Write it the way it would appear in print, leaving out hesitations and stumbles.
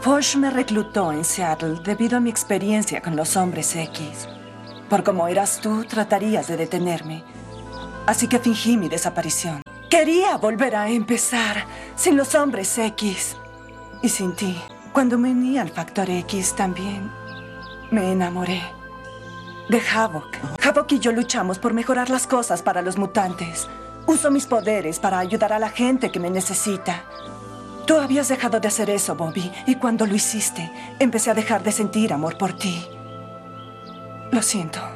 Porsche me reclutó en Seattle debido a mi experiencia con los hombres X. Por como eras tú, tratarías de detenerme. Así que fingí mi desaparición. Quería volver a empezar sin los hombres X. Y sin ti. Cuando me uní al Factor X también me enamoré de Havok. Havok y yo luchamos por mejorar las cosas para los mutantes. Uso mis poderes para ayudar a la gente que me necesita. Tú habías dejado de hacer eso, Bobby, y cuando lo hiciste, empecé a dejar de sentir amor por ti. Lo siento.